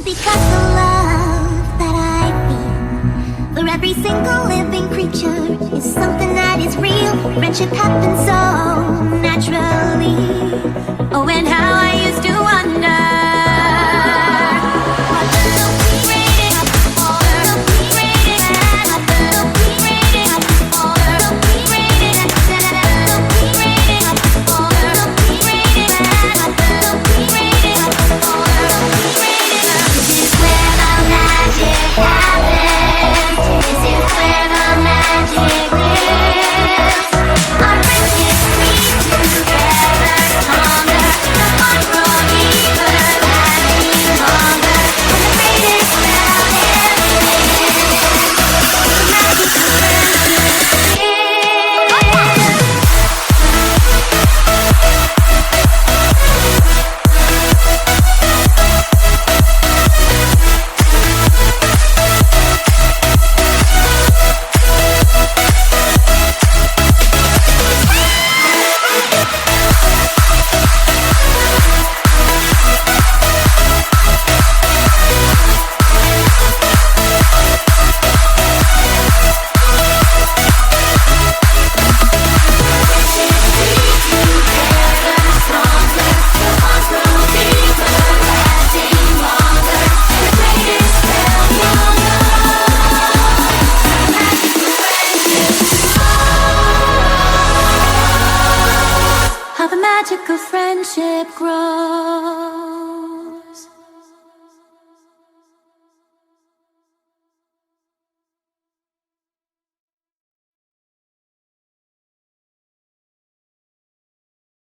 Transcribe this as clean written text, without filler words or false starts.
Because the love that I feel for every single living creature is something that is real. Friendship happens so naturally. Oh, and how I used to wonder what will be rated for, will be rated, will be rated for, will be rated, will be rated for, will be rated, will be rated for, will be rated. This is where the magic happens. This is where the magic lives. Our friendship sweet together, stronger. The fun grows deeper, lasting longer. And the greatest spell how the magic of friendship grows.